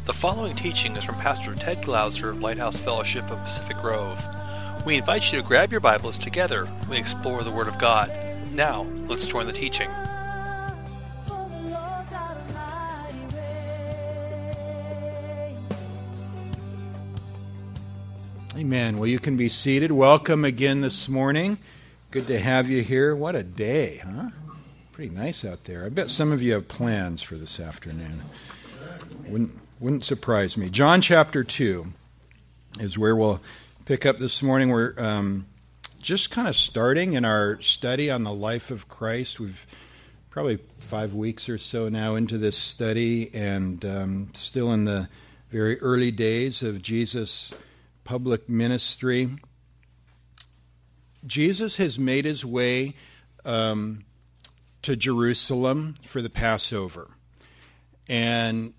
The following teaching is from Pastor Ted Glauser of Lighthouse Fellowship of Pacific Grove. We invite you to grab your Bibles together. We explore the Word of God. Now, let's join the teaching. Amen. Well, you can be seated. Welcome again this morning. Good to have you here. What a day, huh? Pretty nice out there. I bet some of you have plans for this afternoon. Wouldn't surprise me. John chapter 2 is where we'll pick up this morning. We're just kind of starting in our study on the life of Christ. We've probably 5 weeks or so now into this study, and still in the very early days of Jesus' public ministry. Jesus has made his way to Jerusalem for the Passover, and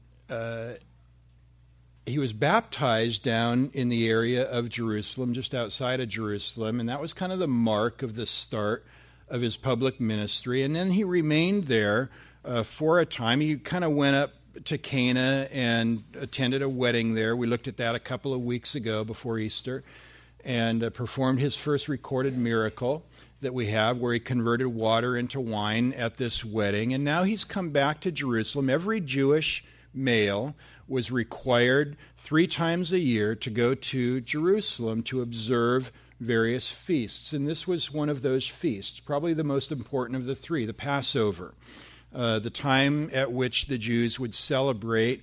he was baptized down in the area of Jerusalem, just outside of Jerusalem, and that was kind of the mark of the start of his public ministry. And then he remained there for a time. He kind of went up to Cana and attended a wedding there. We looked at that a couple of weeks ago before Easter, and performed his first recorded miracle that we have, where he converted water into wine at this wedding. And now he's come back to Jerusalem. Every Jewish male was required 3 times a year to go to Jerusalem to observe various feasts. And this was one of those feasts, probably the most important of the 3, the Passover, the time at which the Jews would celebrate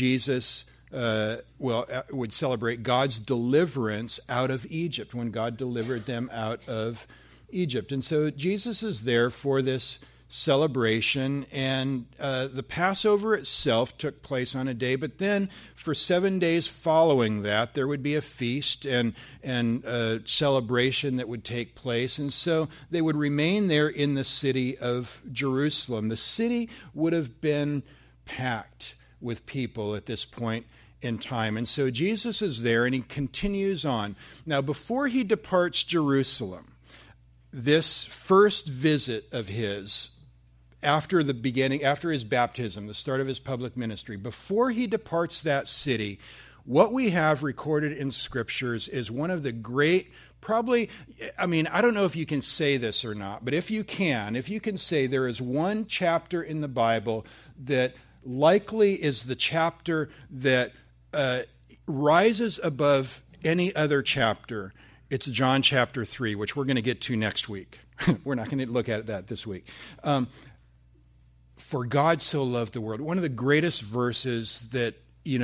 would celebrate God's deliverance out of Egypt, when God delivered them out of Egypt. And so Jesus is there for this celebration, and the Passover itself took place on a day, but then for 7 days following that, there would be a feast and a celebration that would take place. And so they would remain there in the city of Jerusalem. The city would have been packed with people at this point in time. And so Jesus is there, and he continues on. Now, before he departs Jerusalem, this first visit of his, after his baptism, the start of his public ministry, before he departs that city, what we have recorded in scriptures is one of the great, I don't know if you can say this or not, but if you can say there is one chapter in the Bible that likely is the chapter that rises above any other chapter, it's John chapter 3, which we're going to get to next week. We're not going to look at that this week. For God so loved the world. One of the greatest verses that,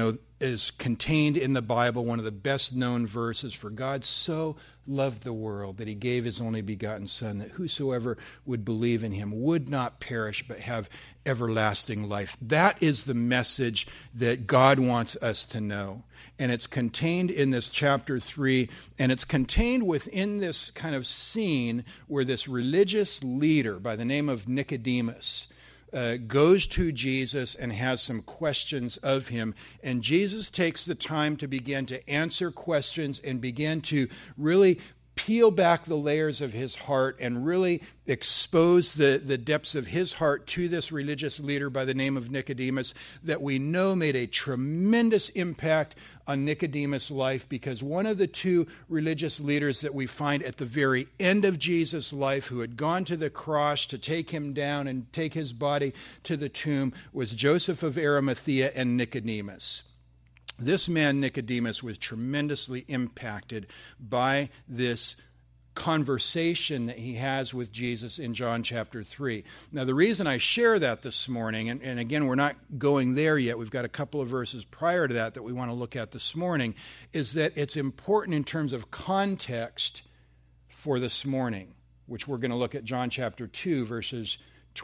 is contained in the Bible, one of the best known verses. For God so loved the world that he gave his only begotten Son, that whosoever would believe in him would not perish but have everlasting life. That is the message that God wants us to know. And it's contained in this chapter 3, and it's contained within this kind of scene where this religious leader by the name of Nicodemus goes to Jesus and has some questions of him. And Jesus takes the time to begin to answer questions and begin to really peel back the layers of his heart and really expose the depths of his heart to this religious leader by the name of Nicodemus, that we know made a tremendous impact on Nicodemus' life, because one of the 2 religious leaders that we find at the very end of Jesus' life, who had gone to the cross to take him down and take his body to the tomb, was Joseph of Arimathea and Nicodemus. This man, Nicodemus, was tremendously impacted by this conversation that he has with Jesus in John chapter 3. Now, the reason I share that this morning, and again, we're not going there yet, we've got a couple of verses prior to that we want to look at this morning, is that it's important in terms of context for this morning, which we're going to look at John chapter 2, verses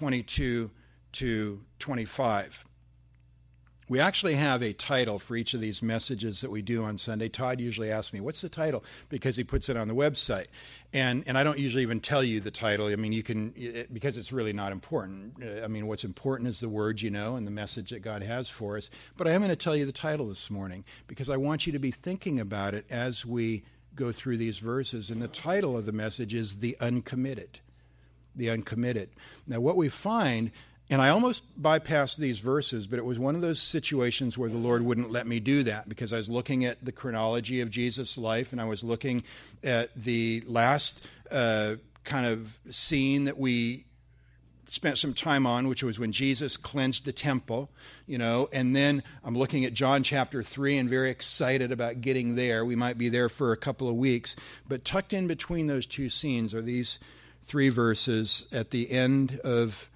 22 to 25. We actually have a title for each of these messages that we do on Sunday. Todd usually asks me, what's the title? Because he puts it on the website. And I don't usually even tell you the title. You can, because it's really not important. What's important is the word, and the message that God has for us. But I am going to tell you the title this morning, because I want you to be thinking about it as we go through these verses. And the title of the message is The Uncommitted. The Uncommitted. Now, what we find And I almost bypassed these verses, but it was one of those situations where the Lord wouldn't let me do that because I was looking at the chronology of Jesus' life, and I was looking at the last kind of scene that we spent some time on, which was when Jesus cleansed the temple, and then I'm looking at John chapter 3 and very excited about getting there. We might be there for a couple of weeks, but tucked in between those two scenes are these 3 verses at the end of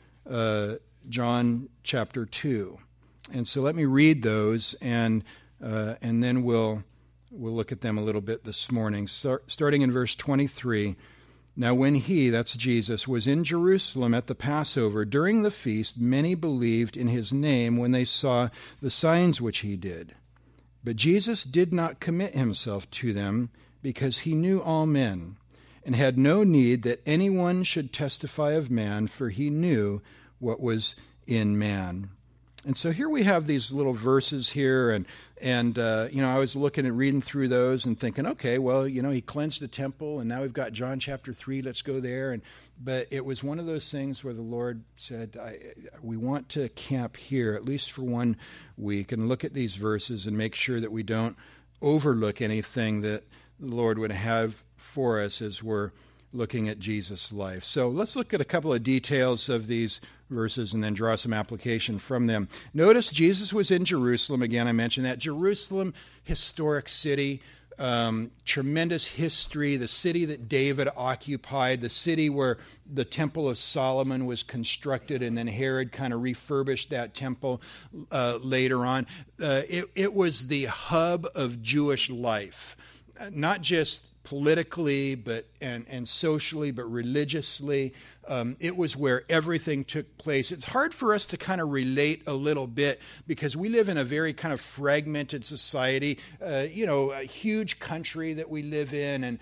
John chapter 2. And so let me read those, and then we'll look at them a little bit this morning. Starting in verse 23, "Now when he," that's Jesus, "was in Jerusalem at the Passover, during the feast, many believed in his name when they saw the signs which he did. But Jesus did not commit himself to them, because he knew all men, and had no need that anyone should testify of man, for he knew what was in man." And so here we have these little verses here, and I was looking and reading through those and thinking, okay, well, he cleansed the temple, and now we've got John chapter 3, let's go there. But it was one of those things where the Lord said, we want to camp here, at least for 1 week, and look at these verses and make sure that we don't overlook anything that the Lord would have for us as we're looking at Jesus' life. So let's look at a couple of details of these verses and then draw some application from them. Notice Jesus was in Jerusalem. Again, I mentioned that. Jerusalem, historic city, tremendous history, the city that David occupied, the city where the Temple of Solomon was constructed, and then Herod kind of refurbished that temple later on. It was the hub of Jewish life, not just politically and socially, but religiously. It was where everything took place. It's hard for us to kind of relate a little bit because we live in a very kind of fragmented society, a huge country that we live in,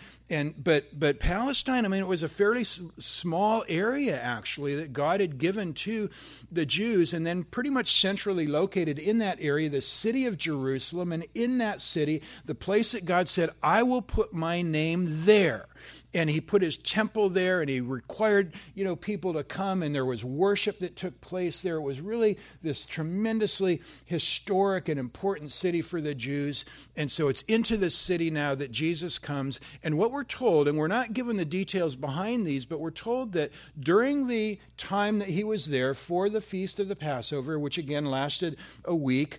but Palestine, it was a fairly small area actually that God had given to the Jews, and then pretty much centrally located in that area, the city of Jerusalem, and in that city, the place that God said, "I will put my name there." And he put his temple there, and he required, people to come, and there was worship that took place there. It was really this tremendously historic and important city for the Jews. And so it's into this city now that Jesus comes. And what we're told, and we're not given the details behind these, but we're told that during the time that he was there for the Feast of the Passover, which again lasted a week,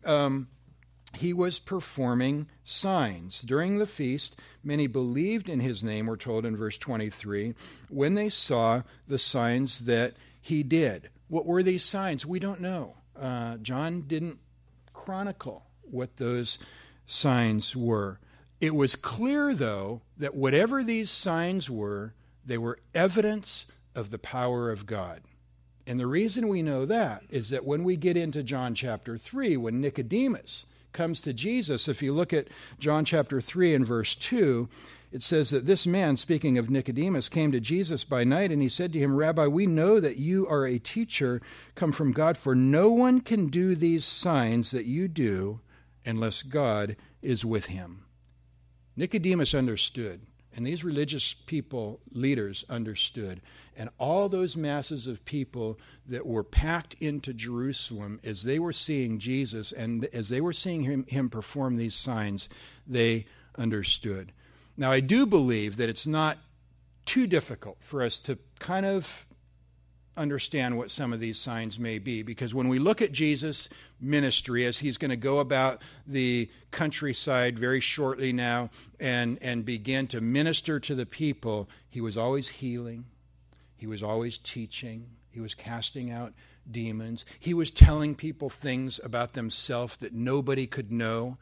he was performing signs. During the feast, many believed in his name, we're told in verse 23, when they saw the signs that he did. What were these signs? We don't know. John didn't chronicle what those signs were. It was clear, though, that whatever these signs were, they were evidence of the power of God. And the reason we know that is that when we get into John chapter 3, when Nicodemus comes to Jesus, if you look at John chapter 3 and verse 2, it says that this man, speaking of Nicodemus, came to Jesus by night, and he said to him, "Rabbi, we know that you are a teacher come from God, for no one can do these signs that you do unless God is with him." Nicodemus understood, and these religious people, leaders, understood. And all those masses of people that were packed into Jerusalem as they were seeing Jesus and as they were seeing him perform these signs, they understood. Now, I do believe that it's not too difficult for us to kind of understand what some of these signs may be, because when we look at Jesus' ministry as he's going to go about the countryside very shortly now and begin to minister to the people, he was always healing, he was always teaching, he was casting out demons, he was telling people things about themselves that nobody could know,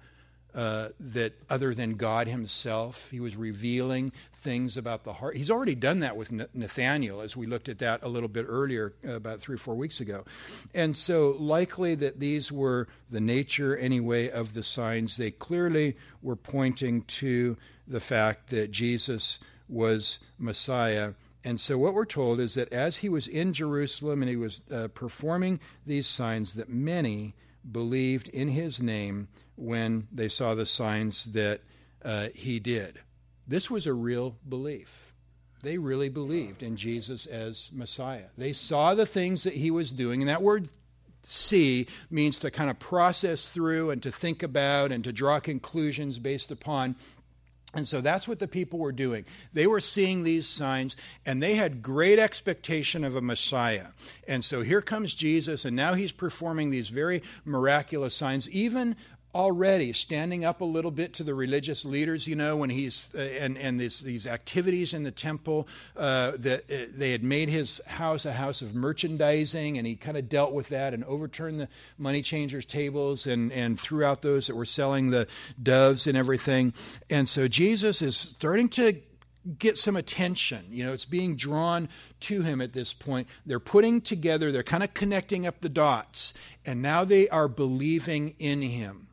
that other than God himself. He was revealing things about the heart. He's already done that with Nathanael, as we looked at that a little bit earlier, about 3 or 4 weeks ago. And so likely that these were the nature anyway of the signs. They clearly were pointing to the fact that Jesus was Messiah. And so what we're told is that as he was in Jerusalem and he was performing these signs, that many believed in his name when they saw the signs that he did. This was a real belief. They really believed in Jesus as Messiah. They saw the things that he was doing, and that word see means to kind of process through and to think about and to draw conclusions based upon. And so that's what the people were doing. They were seeing these signs, and they had great expectation of a Messiah. And so here comes Jesus, and now he's performing these very miraculous signs, even already standing up a little bit to the religious leaders, when he's and these activities in the temple, that they had made his house a house of merchandising, and he kind of dealt with that and overturned the money changers' tables and threw out those that were selling the doves and everything. And so Jesus is starting to get some attention. It's being drawn to him at this point. They're putting together, they're kind of connecting up the dots, and now they are believing in him.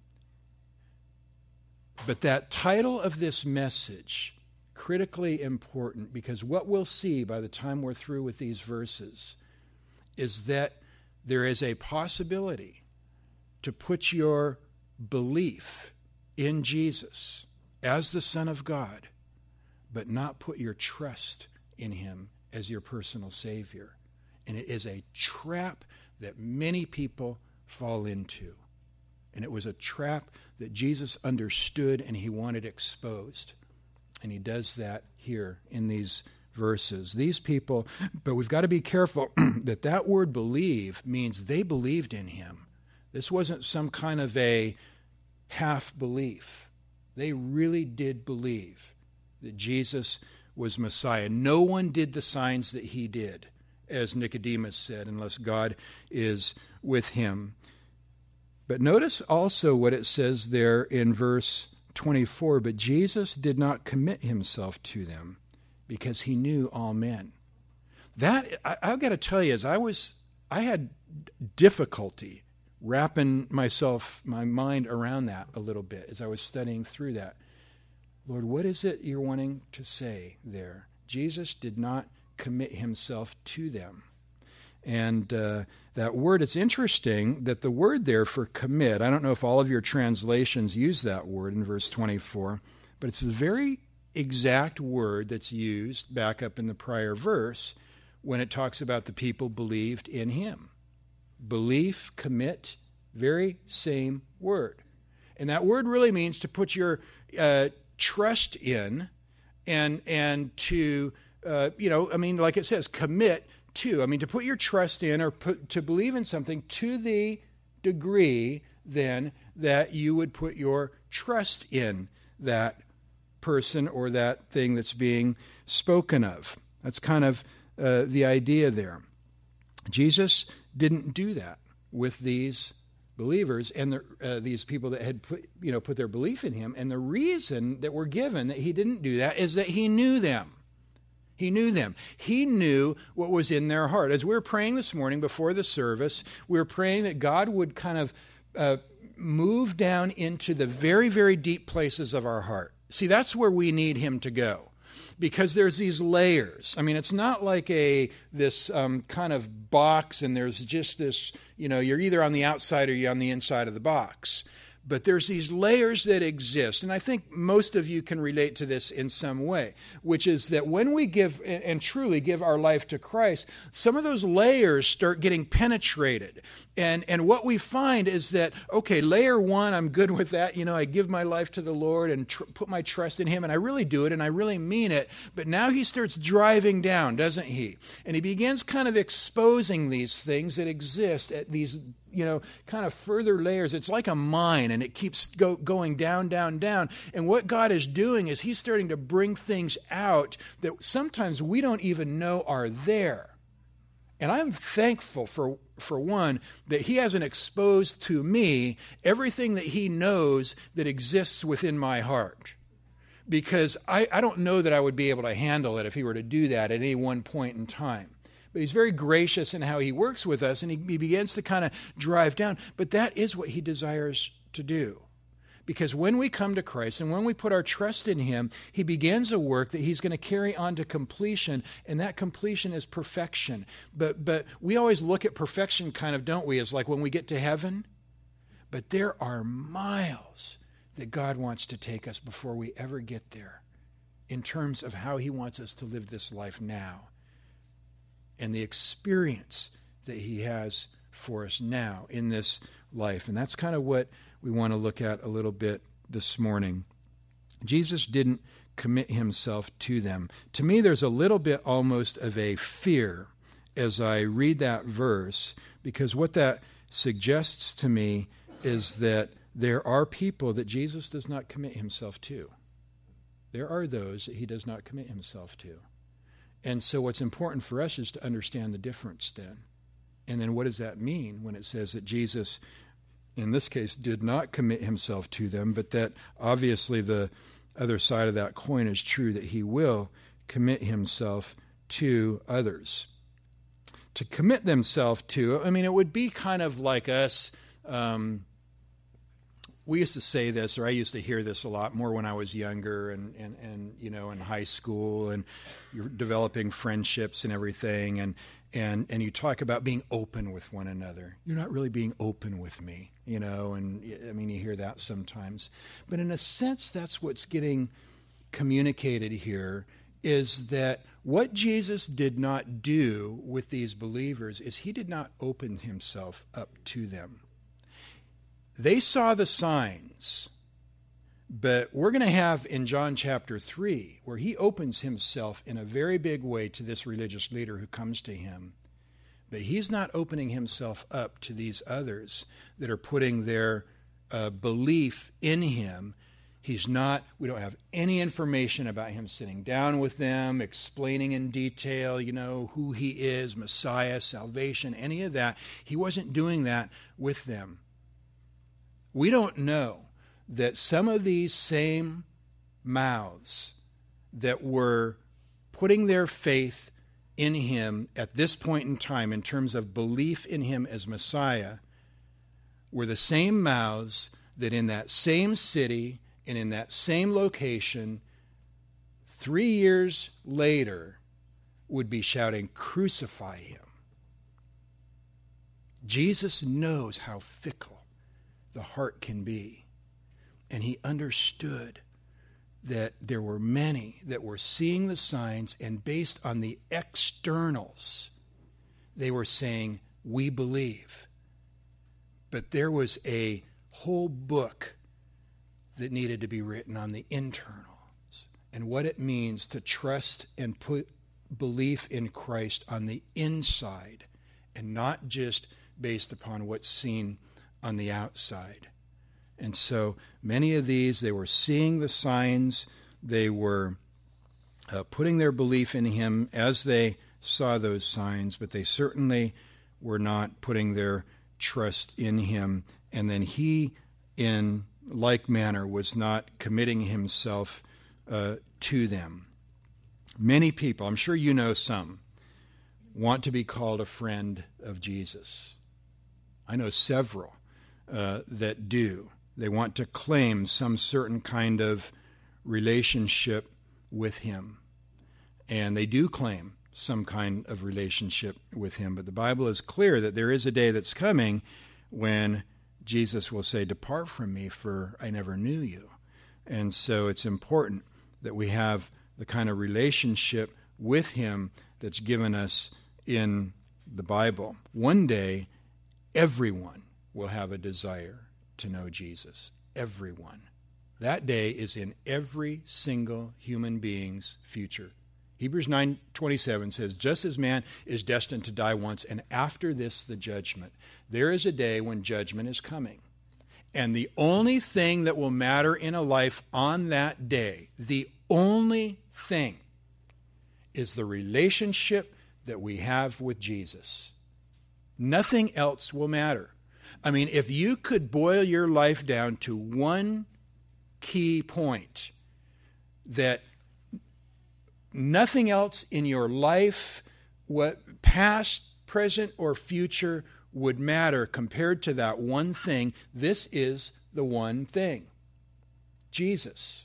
But that title of this message, critically important, because what we'll see by the time we're through with these verses is that there is a possibility to put your belief in Jesus as the Son of God, but not put your trust in him as your personal Savior. And it is a trap that many people fall into. And it was a trap that Jesus understood and he wanted exposed. And he does that here in these verses. These people, but we've got to be careful that word believe means they believed in him. This wasn't some kind of a half belief. They really did believe that Jesus was Messiah. No one did the signs that he did, as Nicodemus said, unless God is with him. But notice also what it says there in verse 24. But Jesus did not commit himself to them because he knew all men. That, I've got to tell you, I had difficulty wrapping my mind around that a little bit as I was studying through that. Lord, what is it you're wanting to say there? Jesus did not commit himself to them. And that word, it's interesting that the word there for commit, I don't know if all of your translations use that word in verse 24, but it's the very exact word that's used back up in the prior verse when it talks about the people believed in him. Belief, commit, very same word. And that word really means to put your trust in and to, like it says, commit to. To put your trust in or to believe in something to the degree then that you would put your trust in that person or that thing that's being spoken of. That's kind of the idea there. Jesus didn't do that with these believers and these people that had put their belief in him. And the reason that we're given that he didn't do that is that he knew them. He knew them. He knew what was in their heart. As we were praying this morning before the service, we were praying that God would kind of move down into the very, very deep places of our heart. See, that's where we need him to go. Because there's these layers. It's not like this kind of box and there's just this, you're either on the outside or you're on the inside of the box. But there's these layers that exist, and I think most of you can relate to this in some way, which is that when we give and truly give our life to Christ, some of those layers start getting penetrated. And what we find is that, okay, layer one, I'm good with that. I give my life to the Lord and put my trust in him, and I really do it, and I really mean it. But now he starts driving down, doesn't he? And he begins kind of exposing these things that exist at these kind of further layers. It's like a mine, and it keeps going down, down, down. And what God is doing is he's starting to bring things out that sometimes we don't even know are there. And I'm thankful for one, that he hasn't exposed to me everything that he knows that exists within my heart. Because I don't know that I would be able to handle it if he were to do that at any one point in time. But he's very gracious in how he works with us, and he begins to kind of drive down. But that is what he desires to do. Because when we come to Christ and when we put our trust in him, he begins a work that he's going to carry on to completion, and that completion is perfection. But we always look at perfection kind of, don't we, as like when we get to heaven? But there are miles that God wants to take us before we ever get there. in terms of how he wants us to live this life now and the experience that he has for us now in this life. And that's kind of what we want to look at a little bit this morning. Jesus didn't commit himself to them. To me, there's a little bit almost of a fear as I read that verse, because what that suggests to me is that there are people that Jesus does not commit himself to. There are those that he does not commit himself to. And so what's important for us is to understand the difference then. And then what does that mean when it says that Jesus, in this case, did not commit himself to them, but that obviously the other side of that coin is true, that he will commit himself to others. To commit themselves to, I mean, it would be kind of like us. We used to say this, or I used to hear this a lot more when I was younger and you know, in high school, and you're developing friendships and everything, and you talk about being open with one another. You're not really being open with me, you know, and I mean, you hear that sometimes. But in a sense, that's what's getting communicated here, is that what Jesus did not do with these believers is he did not open himself up to them. They saw the signs, but we're going to have in John chapter 3, where he opens himself in a very big way to this religious leader who comes to him. But he's not opening himself up to these others that are putting their belief in him. We don't have any information about him sitting down with them, explaining in detail, you know, who he is, Messiah, salvation, any of that. He wasn't doing that with them. We don't know that some of these same mouths that were putting their faith in him at this point in time in terms of belief in him as Messiah were the same mouths that in that same city and in that same location 3 years later would be shouting, "Crucify him." Jesus knows how fickle the heart can be. And he understood that there were many that were seeing the signs, and based on the externals, they were saying, "We believe." But there was a whole book that needed to be written on the internals and what it means to trust and put belief in Christ on the inside, and not just based upon what's seen on the outside. And so many of these, they were seeing the signs, they were putting their belief in him as they saw those signs, but they certainly were not putting their trust in him. And then he, in like manner, was not committing himself to them. Many people, I'm sure you know some, want to be called a friend of Jesus. I know several that do. They want to claim some certain kind of relationship with him. And they do claim some kind of relationship with him. But the Bible is clear that there is a day that's coming when Jesus will say, "Depart from me, for I never knew you." And so it's important that we have the kind of relationship with him that's given us in the Bible. One day, everyone will have a desire to know Jesus. Everyone. That day is in every single human being's future. Hebrews 9:27 says, "Just as man is destined to die once, and after this the judgment." There is a day when judgment is coming. And the only thing that will matter in a life on that day, the only thing, is the relationship that we have with Jesus. Nothing else will matter. I mean, if you could boil your life down to one key point, that nothing else in your life, what past, present, or future, would matter compared to that one thing, this is the one thing: Jesus.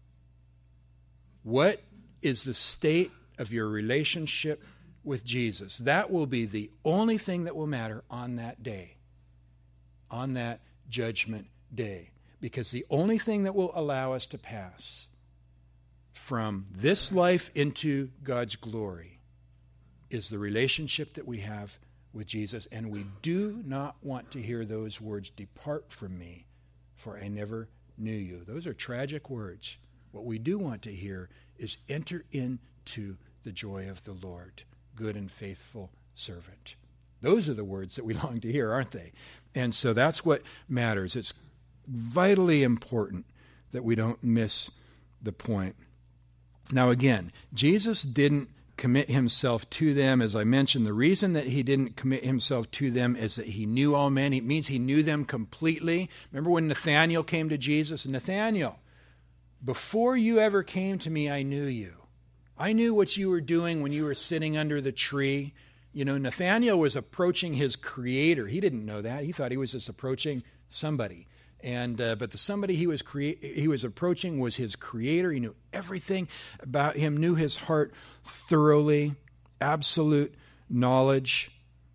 What is the state of your relationship with Jesus? That will be the only thing that will matter on that day, on that judgment day. Because the only thing that will allow us to pass from this life into God's glory is the relationship that we have with Jesus. And we do not want to hear those words, "Depart from me, for I never knew you." Those are tragic words. What we do want to hear is, "Enter into the joy of the Lord, good and faithful servant." Those are the words that we long to hear, aren't they? And so that's what matters. It's vitally important that we don't miss the point. Now again, Jesus didn't commit himself to them. As I mentioned, the reason that he didn't commit himself to them is that he knew all men. It means he knew them completely. Remember when Nathanael came to Jesus? "Nathanael, before you ever came to me, I knew you. I knew what you were doing when you were sitting under the tree." You know, Nathanael was approaching his creator. He didn't know that. He thought he was just approaching somebody. But the somebody he was approaching was his creator. He knew everything about him, knew his heart thoroughly, absolute knowledge.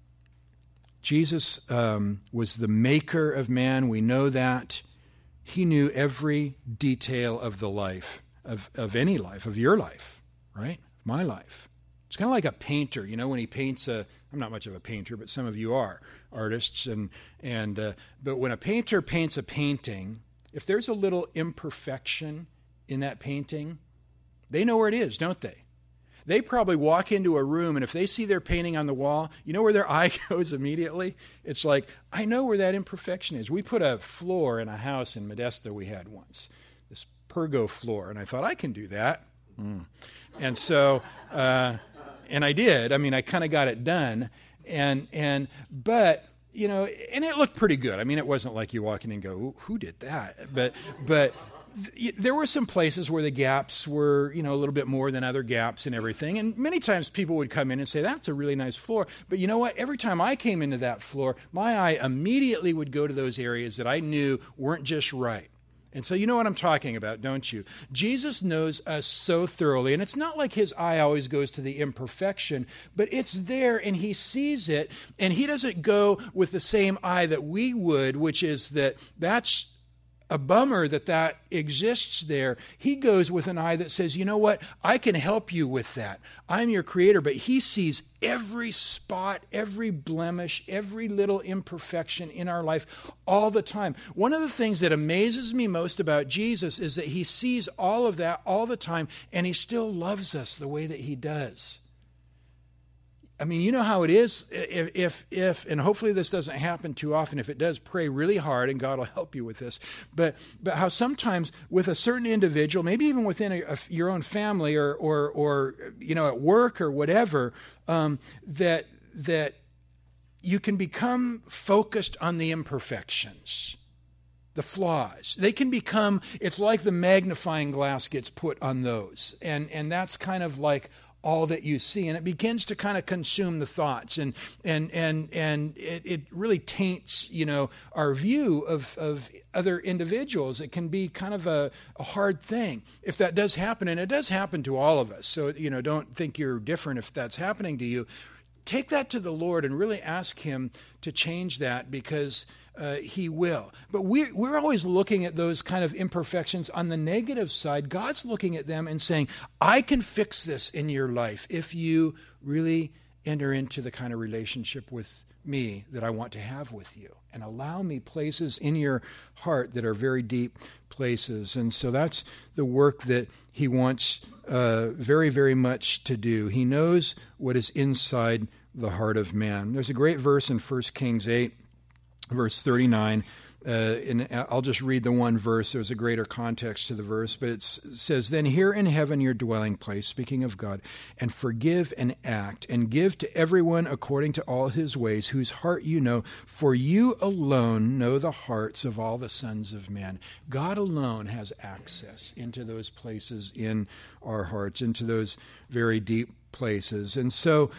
Jesus was the maker of man. We know that. He knew every detail of the life, of any life, of your life, right? My life. It's kind of like a painter, you know, when he paints I'm not much of a painter, but some of you are artists. But when a painter paints a painting, if there's a little imperfection in that painting, they know where it is, don't they? They probably walk into a room, and if they see their painting on the wall, you know where their eye goes immediately? It's like, I know where that imperfection is. We put a floor in a house in Modesto we had once, this Pergo floor, and I thought, I can do that. And so... and I did. I mean, I kind of got it done, but you know, and it looked pretty good. I mean, it wasn't like you walk in and go, "Who did that?" But there were some places where the gaps were, you know, a little bit more than other gaps and everything. And many times people would come in and say, "That's a really nice floor." But you know what? Every time I came into that floor, my eye immediately would go to those areas that I knew weren't just right. And so you know what I'm talking about, don't you? Jesus knows us so thoroughly, and it's not like his eye always goes to the imperfection, but it's there and he sees it, and he doesn't go with the same eye that we would, which is that's a bummer that exists there. He goes with an eye that says, you know what, I can help you with that. I'm your creator, but he sees every spot, every blemish, every little imperfection in our life all the time. One of the things that amazes me most about Jesus is that he sees all of that all the time, and he still loves us the way that he does. I mean, you know how it is. If and hopefully this doesn't happen too often. If it does, pray really hard and God will help you with this. But how sometimes with a certain individual, maybe even within your own family or you know, at work or whatever, that you can become focused on the imperfections, the flaws. They can become, it's like the magnifying glass gets put on those. And that's kind of like all that you see, and it begins to kind of consume the thoughts, and it really taints, you know, our view of other individuals. It can be kind of a hard thing if that does happen, and it does happen to all of us. So, you know, don't think you're different if that's happening to you. Take that to the Lord and really ask him to change that, because he will. But we're always looking at those kind of imperfections on the negative side. God's looking at them and saying, I can fix this in your life if you really enter into the kind of relationship with me that I want to have with you, and allow me places in your heart that are very deep places. And so that's the work that he wants very, very much to do. He knows what is inside the heart of man. There's a great verse in 1 Kings 8, verse 39, and I'll just read the one verse. There's a greater context to the verse, but it says, "Then here in heaven your dwelling place," speaking of God, "and forgive and act, and give to everyone according to all his ways, whose heart you know, for you alone know the hearts of all the sons of men." God alone has access into those places in our hearts, into those very deep places. And so,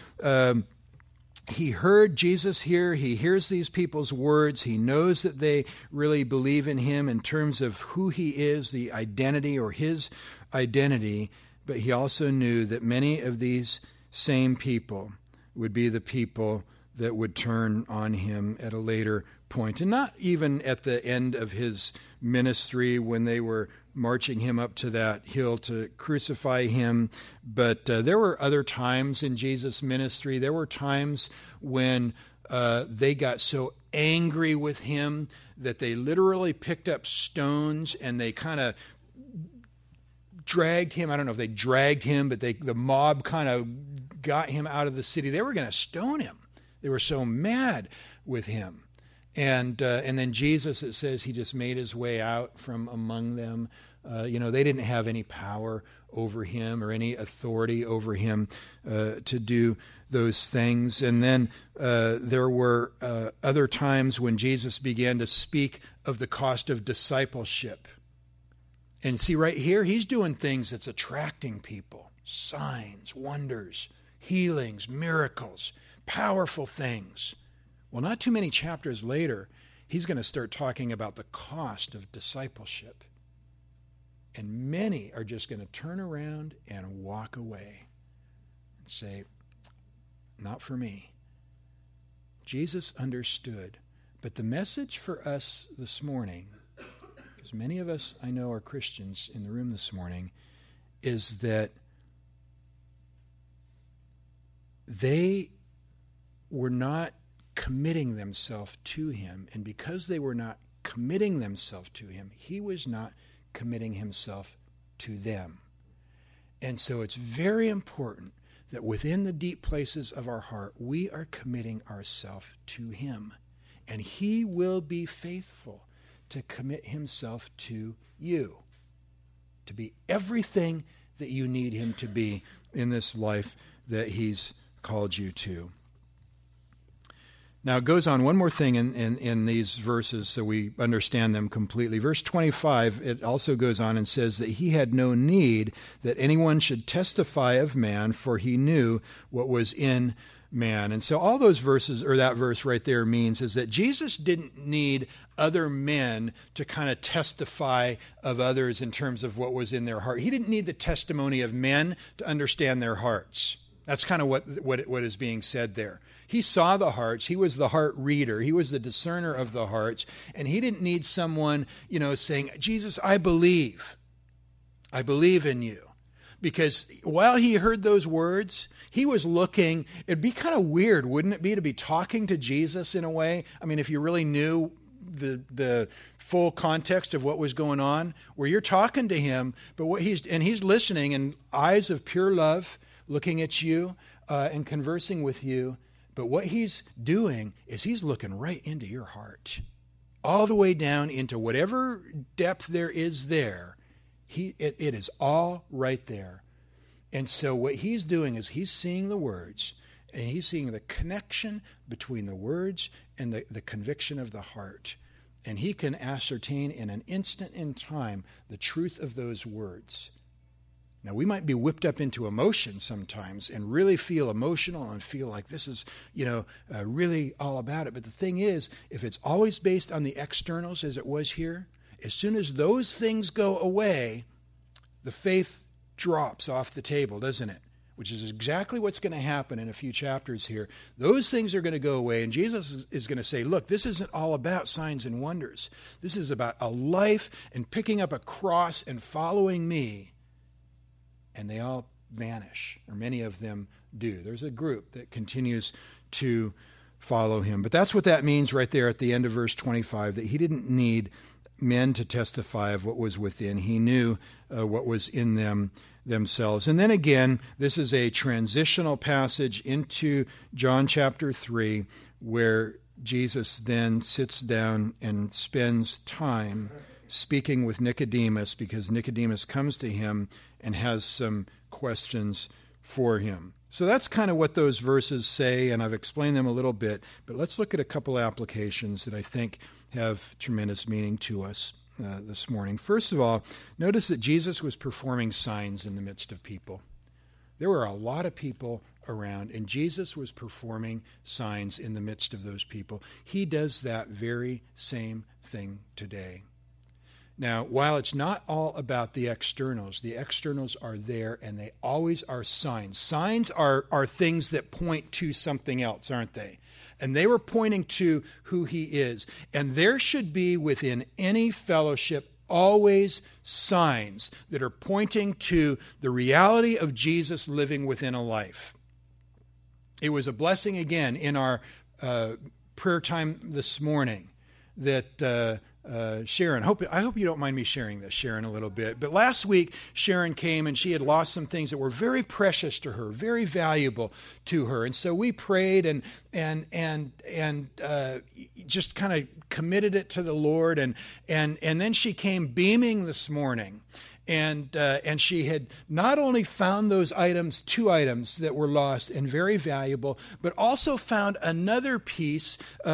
he heard Jesus here. He hears these people's words. He knows that they really believe in him in terms of who he is, the identity or his identity. But he also knew that many of these same people would be the people that would turn on him at a later point. And not even at the end of his ministry when they were marching him up to that hill to crucify him. But there were other times in Jesus' ministry. There were times when they got so angry with him that they literally picked up stones and they kind of dragged him. I don't know if they dragged him, but the mob kind of got him out of the city. They were going to stone him. They were so mad with him. And then Jesus, it says, he just made his way out from among them. They didn't have any power over him or any authority over him to do those things. And then there were other times when Jesus began to speak of the cost of discipleship. And see, right here, he's doing things that's attracting people. Signs, wonders, healings, miracles, powerful things. Well, not too many chapters later, he's going to start talking about the cost of discipleship. And many are just going to turn around and walk away and say, not for me. Jesus understood. But the message for us this morning, because many of us I know are Christians in the room this morning, is that they were not committing themselves to him. And because they were not committing themselves to him, he was not committing himself to them. And so it's very important that within the deep places of our heart, we are committing ourselves to him. And he will be faithful to commit himself to you, to be everything that you need him to be in this life that he's called you to. Now, it goes on one more thing in these verses so we understand them completely. Verse 25, it also goes on and says that he had no need that anyone should testify of man, for he knew what was in man. And so all those verses, or that verse right there, means is that Jesus didn't need other men to kind of testify of others in terms of what was in their heart. He didn't need the testimony of men to understand their hearts. That's kind of what is being said there. He saw the hearts. He was the heart reader. He was the discerner of the hearts. And he didn't need someone, saying, Jesus, I believe. I believe in you. Because while he heard those words, he was looking. It'd be kind of weird, wouldn't it be, to be talking to Jesus in a way? I mean, if you really knew the full context of what was going on, where you're talking to him, but he's listening, and eyes of pure love looking at you and conversing with you. But what he's doing is he's looking right into your heart, all the way down into whatever depth there is there. It is all right there. And so what he's doing is he's seeing the words, and he's seeing the connection between the words and the conviction of the heart. And he can ascertain in an instant in time the truth of those words. Now, we might be whipped up into emotion sometimes and really feel emotional and feel like this is, really all about it. But the thing is, if it's always based on the externals as it was here, as soon as those things go away, the faith drops off the table, doesn't it? Which is exactly what's going to happen in a few chapters here. Those things are going to go away, and Jesus is going to say, look, this isn't all about signs and wonders. This is about a life and picking up a cross and following me. And they all vanish, or many of them do. There's a group that continues to follow him. But that's what that means right there at the end of verse 25, that he didn't need men to testify of what was within. He knew what was in them themselves. And then again, this is a transitional passage into John chapter 3, where Jesus then sits down and spends time speaking with Nicodemus, because Nicodemus comes to him and has some questions for him. So that's kind of what those verses say, and I've explained them a little bit, but let's look at a couple of applications that I think have tremendous meaning to us this morning. First of all, notice that Jesus was performing signs in the midst of people. There were a lot of people around, and Jesus was performing signs in the midst of those people. He does that very same thing today. Now, while it's not all about the externals are there, and they always are signs. Signs are things that point to something else, aren't they? And they were pointing to who he is. And there should be within any fellowship always signs that are pointing to the reality of Jesus living within a life. It was a blessing again in our prayer time this morning that Sharon, I hope you don't mind me sharing this, Sharon, a little bit. But last week, Sharon came and she had lost some things that were very precious to her, very valuable to her. And so we prayed and just kind of committed it to the Lord. And then she came beaming this morning. And she had not only found those items, 2 items that were lost and very valuable, but also found another piece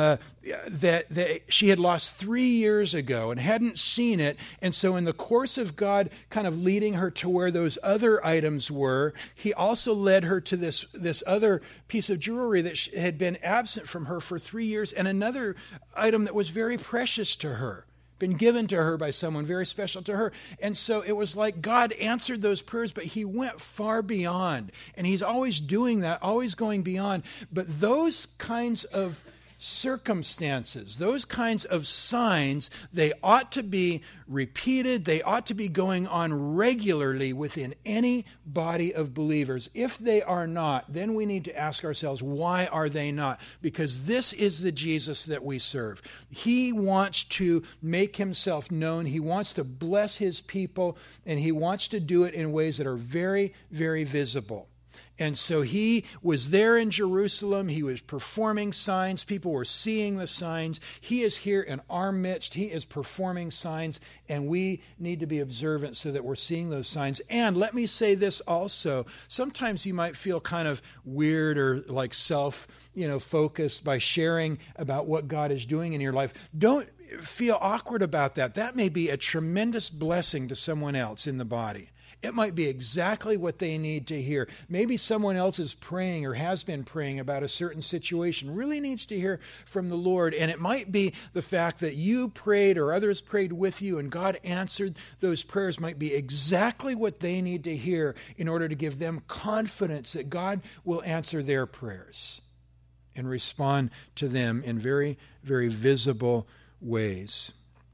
that she had lost 3 years ago and hadn't seen it. And so in the course of God kind of leading her to where those other items were, he also led her to this other piece of jewelry that had been absent from her for 3 years, and another item that was very precious to her. Been given to her by someone very special to her. And so it was like God answered those prayers, but he went far beyond. And he's always doing that, always going beyond. But those kinds of circumstances, those kinds of signs, they ought to be repeated. They ought to be going on regularly within any body of believers. If they are not, then we need to ask ourselves, why are they not? Because this is the Jesus that we serve. He wants to make himself known. He wants to bless his people, and he wants to do it in ways that are very, very visible. And so he was there in Jerusalem. He was performing signs. People were seeing the signs. He is here in our midst. He is performing signs, and we need to be observant so that we're seeing those signs. And let me say this also. Sometimes you might feel kind of weird or like focused by sharing about what God is doing in your life. Don't feel awkward about that. That may be a tremendous blessing to someone else in the body. It might be exactly what they need to hear. Maybe someone else is praying or has been praying about a certain situation, really needs to hear from the Lord. And it might be the fact that you prayed or others prayed with you and God answered those prayers might be exactly what they need to hear in order to give them confidence that God will answer their prayers and respond to them in very, very visible ways.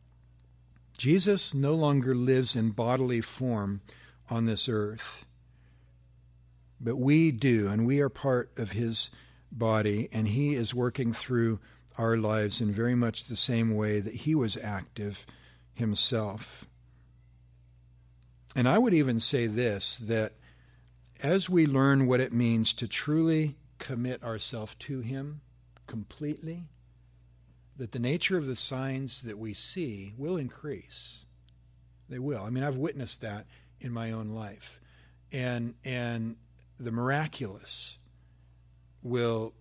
Jesus no longer lives in bodily form on this earth, but we do, and we are part of his body, and he is working through our lives in very much the same way that he was active himself. And I would even say this, that as we learn what it means to truly commit ourselves to him completely, that the nature of the signs that we see will increase. They will. I mean, I've witnessed that in my own life. And the miraculous will,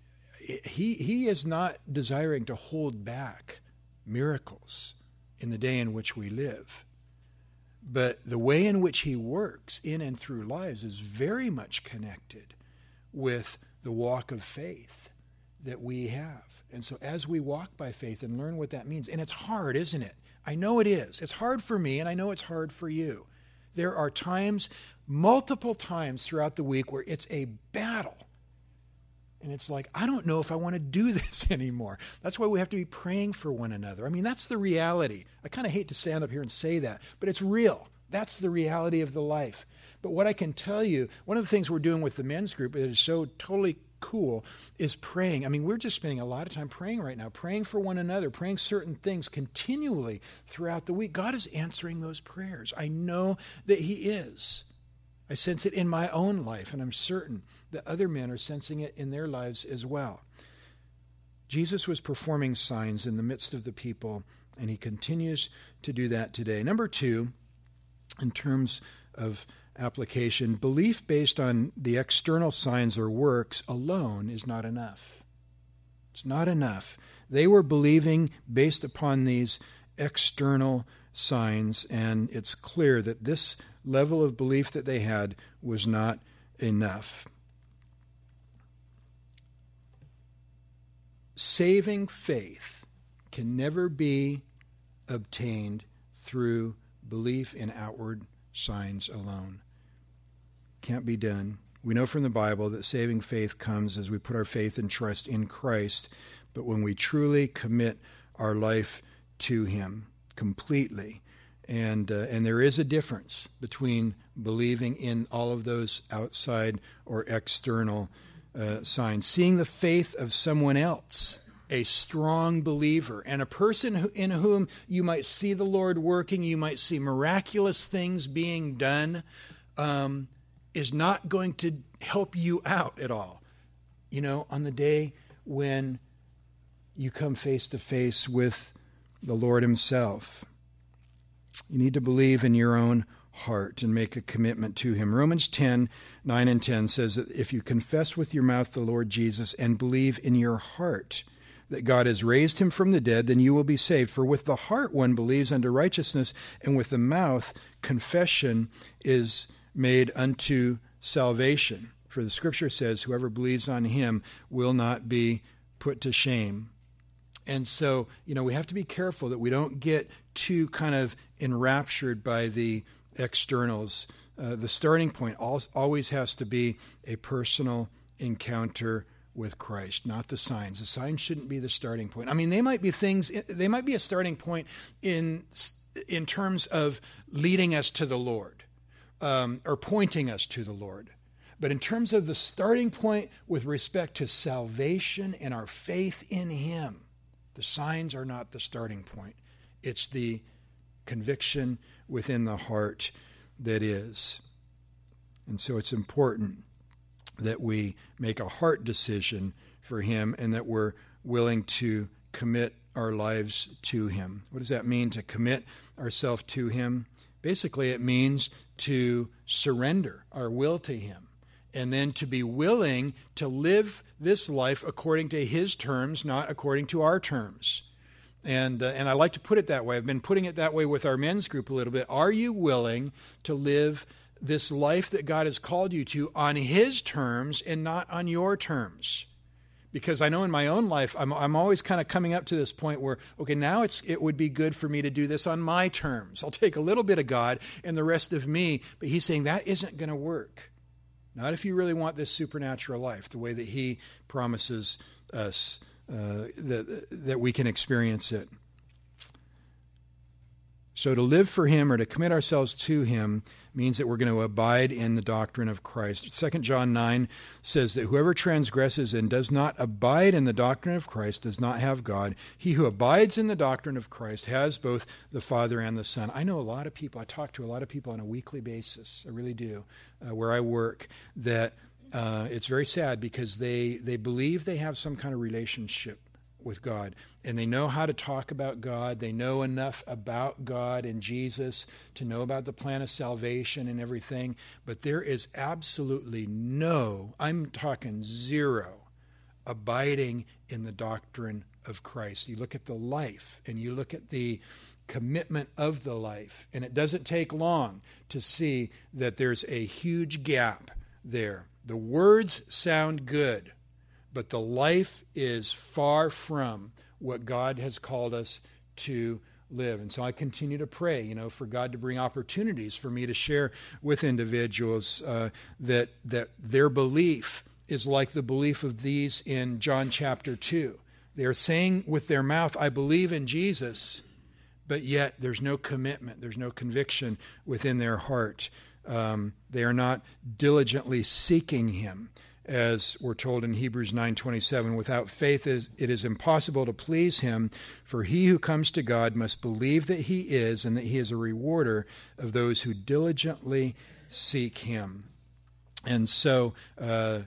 he is not desiring to hold back miracles in the day in which we live. But the way in which he works in and through lives is very much connected with the walk of faith that we have. And so as we walk by faith and learn what that means, and it's hard, isn't it? I know it is. It's hard for me, and I know it's hard for you. There are times, multiple times throughout the week, where it's a battle. And it's like, I don't know if I want to do this anymore. That's why we have to be praying for one another. I mean, that's the reality. I kind of hate to stand up here and say that, but it's real. That's the reality of the life. But what I can tell you, one of the things we're doing with the men's group that is so totally cool is praying. I mean, we're just spending a lot of time praying right now, praying for one another, praying certain things continually throughout the week. God is answering those prayers. I know that he is. I sense it in my own life, and I'm certain that other men are sensing it in their lives as well. Jesus was performing signs in the midst of the people, and he continues to do that today. Number 2, in terms of application, belief based on the external signs or works alone is not enough. It's not enough. They were believing based upon these external signs, and it's clear that this level of belief that they had was not enough. Saving faith can never be obtained through belief in outward signs alone. Can't be done. We know from the Bible that saving faith comes as we put our faith and trust in Christ, but when we truly commit our life to him completely. And there is a difference between believing in all of those outside or external signs. Seeing the faith of someone else, a strong believer, and a person in whom you might see the Lord working, you might see miraculous things being done, is not going to help you out at all. You know, on the day when you come face to face with the Lord himself, you need to believe in your own heart and make a commitment to him. Romans 10:9 and 10 says that if you confess with your mouth the Lord Jesus and believe in your heart that God has raised him from the dead, then you will be saved. For with the heart one believes unto righteousness, and with the mouth confession is made unto salvation. For the scripture says, whoever believes on him will not be put to shame. And so, you know, we have to be careful that we don't get too kind of enraptured by the externals. The starting point always has to be a personal encounter with Christ, not the signs. The signs shouldn't be the starting point. I mean, they might be things, they might be a starting point in terms of leading us to the Lord, or pointing us to the Lord. But in terms of the starting point with respect to salvation and our faith in him, the signs are not the starting point. It's the conviction within the heart that is. And so it's important that we make a heart decision for him and that we're willing to commit our lives to him. What does that mean, to commit ourselves to him? Basically, it means to surrender our will to him, and then to be willing to live this life according to his terms, not according to our terms. And I like to put it that way. I've been putting it that way with our men's group a little bit. Are you willing to live this life that God has called you to on his terms and not on your terms? Because I know in my own life, I'm always kind of coming up to this point where, okay, now it would be good for me to do this on my terms. I'll take a little bit of God and the rest of me. But he's saying that isn't going to work. Not if you really want this supernatural life, the way that he promises us that we can experience it. So to live for him or to commit ourselves to him means that we're going to abide in the doctrine of Christ. 2 John 9 says that whoever transgresses and does not abide in the doctrine of Christ does not have God. He who abides in the doctrine of Christ has both the Father and the Son. I know a lot of people, I talk to a lot of people on a weekly basis, I really do, where I work, that it's very sad because they believe they have some kind of relationship with God, and they know how to talk about God. They know enough about God and Jesus to know about the plan of salvation and everything, but there is absolutely no, I'm talking zero, abiding in the doctrine of Christ. You look at the life and you look at the commitment of the life, and it doesn't take long to see that there's a huge gap there. The words sound good, but the life is far from what God has called us to live. And so I continue to pray, for God to bring opportunities for me to share with individuals that their belief is like the belief of these in John chapter 2. They're saying with their mouth, I believe in Jesus, but yet there's no commitment, there's no conviction within their heart. They are not diligently seeking him. As we're told in Hebrews 9:27, without faith it is impossible to please him, for he who comes to God must believe that he is, and that he is a rewarder of those who diligently seek him. And so I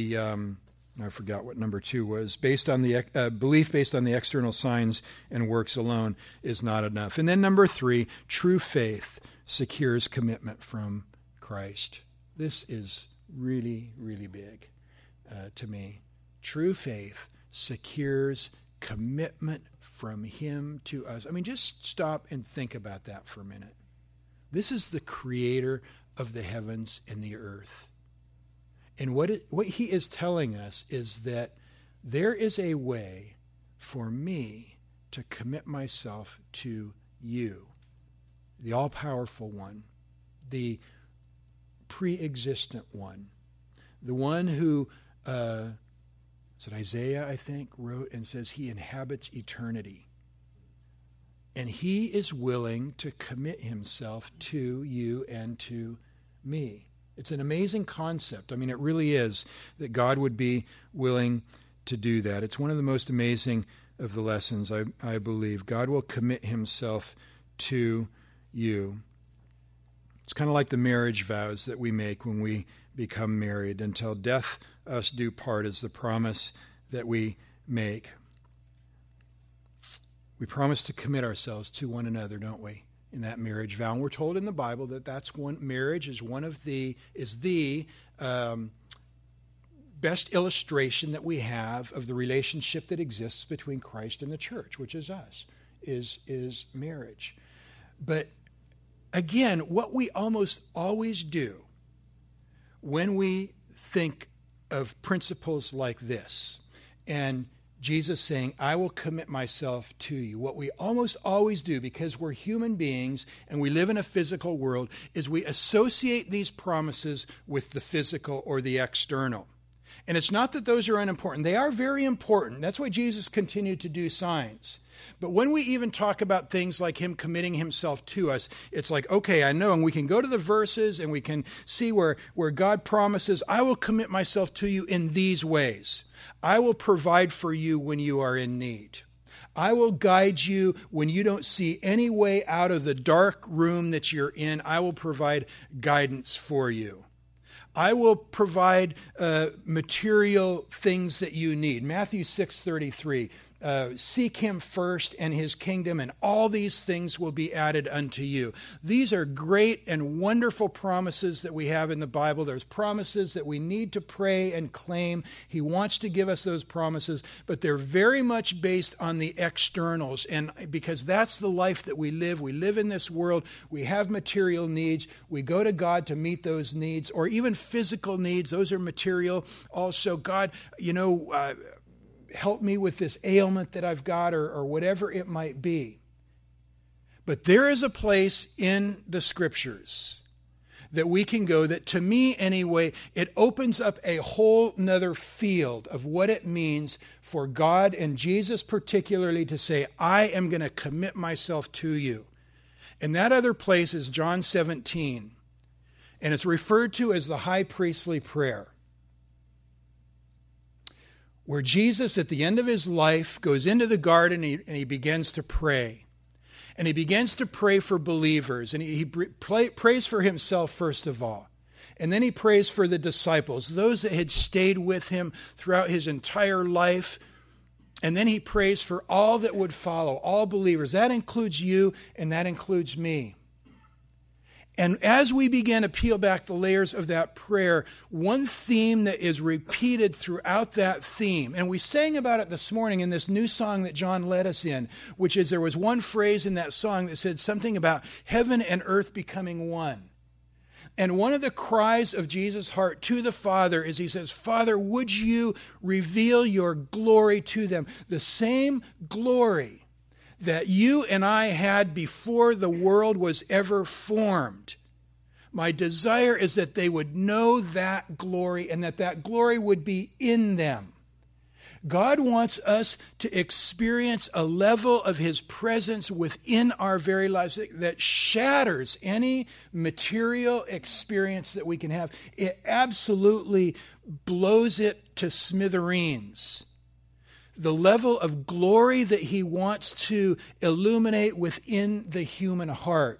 forgot what number 2 was. Based on the belief based on the external signs and works alone is not enough. And then number 3, true faith secures commitment from Christ. This is really, really big to me. True faith secures commitment from him to us. I mean, just stop and think about that for a minute. This is the creator of the heavens and the earth. And what he is telling us is that there is a way for me to commit myself to you. the all-powerful one, the pre-existent one, the one who, is it Isaiah, I think, wrote and says he inhabits eternity. And he is willing to commit himself to you and to me. It's an amazing concept. I mean, it really is, that God would be willing to do that. It's one of the most amazing of the lessons, I believe. God will commit himself to you. It's kind of like the marriage vows that we make when we become married. Until death us do part is the promise that we make. We promise to commit ourselves to one another, don't we, in that marriage vow? And we're told in the Bible that marriage is the best illustration that we have of the relationship that exists between Christ and the church, which is us, is marriage. But again, what we almost always do when we think of principles like this, and Jesus saying, I will commit myself to you. What we almost always do, because we're human beings and we live in a physical world, is we associate these promises with the physical or the external. And it's not that those are unimportant. They are very important. That's why Jesus continued to do signs. But when we even talk about things like him committing himself to us, it's like, okay, I know, and we can go to the verses and we can see where God promises, I will commit myself to you in these ways. I will provide for you when you are in need. I will guide you when you don't see any way out of the dark room that you're in. I will provide guidance for you. I will provide material things that you need. Matthew 6:33. Seek him first and his kingdom, and all these things will be added unto you. These are great and wonderful promises that we have in the Bible. There's promises that we need to pray and claim. He wants to give us those promises, but they're very much based on the externals. And because that's the life that we live in this world. We have material needs. We go to God to meet those needs, or even physical needs. Those are material. Also, God, help me with this ailment that I've got, or whatever it might be. But there is a place in the Scriptures that we can go that, to me anyway, it opens up a whole nother field of what it means for God and Jesus particularly to say, I am going to commit myself to you. And that other place is John 17. And it's referred to as the high priestly prayer, where Jesus, at the end of his life, goes into the garden and he begins to pray. And he begins to pray for believers. And he prays for himself, first of all. And then he prays for the disciples, those that had stayed with him throughout his entire life. And then he prays for all that would follow, all believers. That includes you, and that includes me. And as we begin to peel back the layers of that prayer, one theme that is repeated throughout that theme, and we sang about it this morning in this new song that John led us in, which is, there was one phrase in that song that said something about heaven and earth becoming one. And one of the cries of Jesus' heart to the Father is he says, Father, would you reveal your glory to them? The same glory that you and I had before the world was ever formed. My desire is that they would know that glory, and that glory would be in them. God wants us to experience a level of his presence within our very lives that shatters any material experience that we can have. It absolutely blows it to smithereens. The level of glory that he wants to illuminate within the human heart.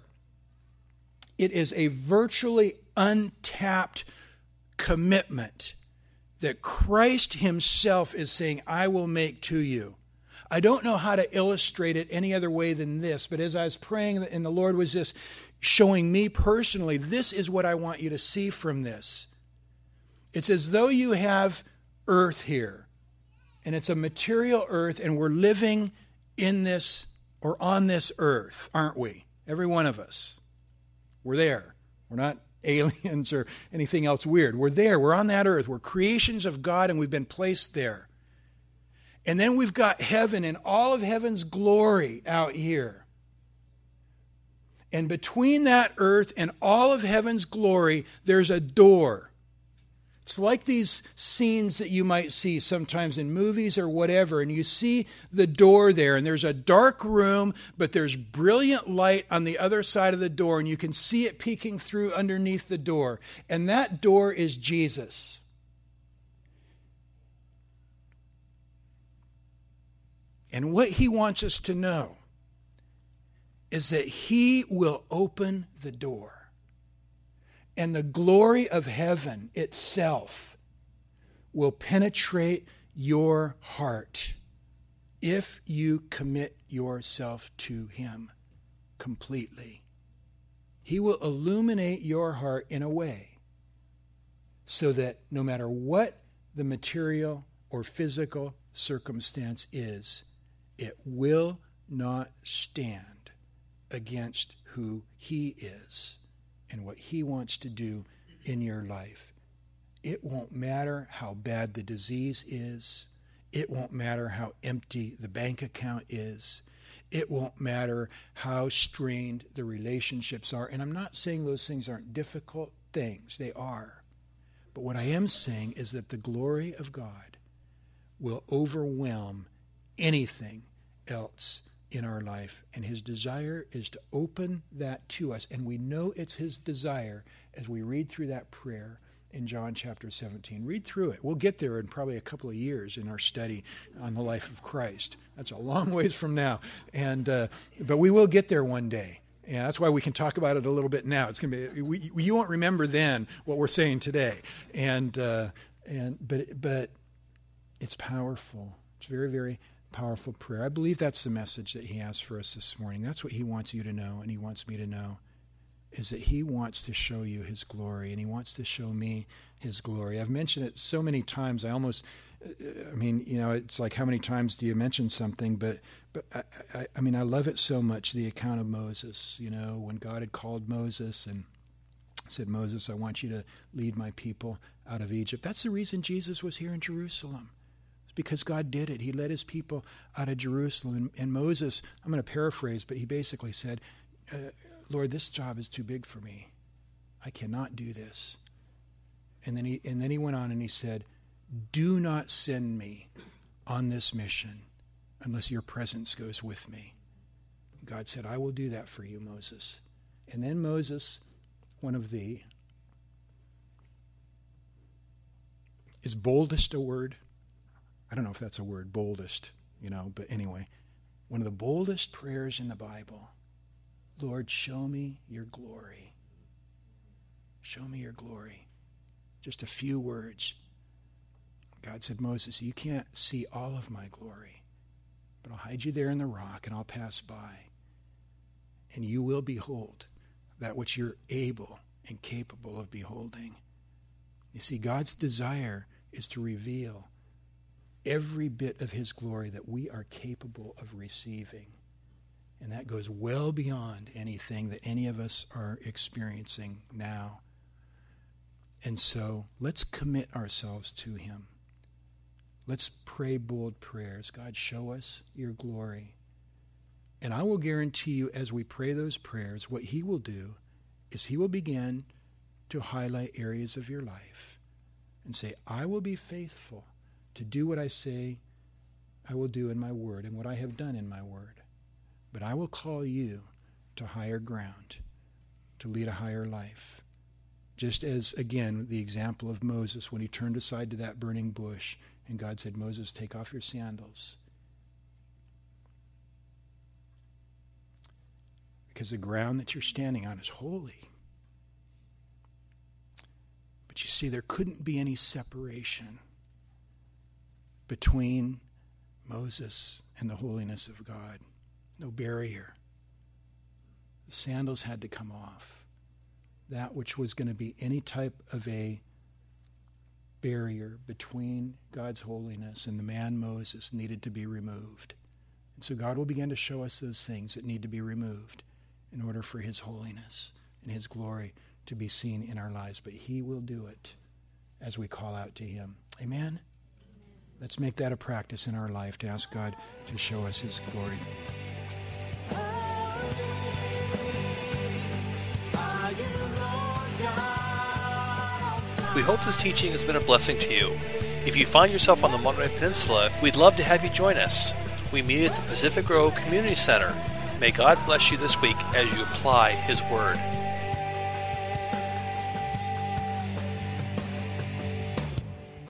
It is a virtually untapped commitment that Christ himself is saying, I will make to you. I don't know how to illustrate it any other way than this, but as I was praying and the Lord was just showing me personally, this is what I want you to see from this. It's as though you have earth here. And it's a material earth, and we're living in this or on this earth, aren't we? Every one of us. We're there. We're not aliens or anything else weird. We're there. We're on that earth. We're creations of God, and we've been placed there. And then we've got heaven and all of heaven's glory out here. And between that earth and all of heaven's glory, there's a door. It's like these scenes that you might see sometimes in movies or whatever, and you see the door there, and there's a dark room, but there's brilliant light on the other side of the door, and you can see it peeking through underneath the door. And that door is Jesus. And what he wants us to know is that he will open the door. And the glory of heaven itself will penetrate your heart if you commit yourself to him completely. He will illuminate your heart in a way so that no matter what the material or physical circumstance is, it will not stand against who he is and what he wants to do in your life. It won't matter how bad the disease is. It won't matter how empty the bank account is. It won't matter how strained the relationships are. And I'm not saying those things aren't difficult things. They are. But what I am saying is that the glory of God will overwhelm anything else in our life. And his desire is to open that to us. And we know it's his desire as we read through that prayer in John chapter 17. Read through it. We'll get there in probably a couple of years in our study on the life of Christ. That's a long ways from now. But we will get there one day. And that's why we can talk about it a little bit now. It's going to be you won't remember then what we're saying today. But it's powerful. It's very, very powerful prayer. I believe that's the message that he has for us this morning. That's what he wants you to know, and he wants me to know, is that he wants to show you his glory, and he wants to show me his glory. I've mentioned it so many times, it's like how many times do you mention something, but I love it so much, the account of Moses, when God had called Moses and said, Moses, I want you to lead my people out of Egypt. That's the reason Jesus was here in Jerusalem. Because God did it. He led his people out of Jerusalem. And Moses, I'm going to paraphrase, but he basically said, Lord, this job is too big for me. I cannot do this. And then he went on and he said, do not send me on this mission unless your presence goes with me. God said, I will do that for you, Moses. And then Moses, is boldest a word? I don't know if that's a word, boldest, but anyway, one of the boldest prayers in the Bible, Lord, show me your glory. Show me your glory. Just a few words. God said, Moses, you can't see all of my glory, but I'll hide you there in the rock and I'll pass by. And you will behold that which you're able and capable of beholding. You see, God's desire is to reveal every bit of his glory that we are capable of receiving. And that goes well beyond anything that any of us are experiencing now. And so let's commit ourselves to him. Let's pray bold prayers. God, show us your glory. And I will guarantee you, as we pray those prayers, what he will do is he will begin to highlight areas of your life and say, I will be faithful to do what I say I will do in my word and what I have done in my word. But I will call you to higher ground, to lead a higher life. Just as, again, the example of Moses when he turned aside to that burning bush and God said, Moses, take off your sandals. Because the ground that you're standing on is holy. But you see, there couldn't be any separation between Moses and the holiness of God. No barrier. The sandals had to come off. That which was going to be any type of a barrier between God's holiness and the man Moses needed to be removed. And so God will begin to show us those things that need to be removed in order for his holiness and his glory to be seen in our lives. But he will do it as we call out to him. Amen? Let's make that a practice in our life to ask God to show us his glory. We hope this teaching has been a blessing to you. If you find yourself on the Monterey Peninsula, we'd love to have you join us. We meet at the Pacific Grove Community Center. May God bless you this week as you apply His Word.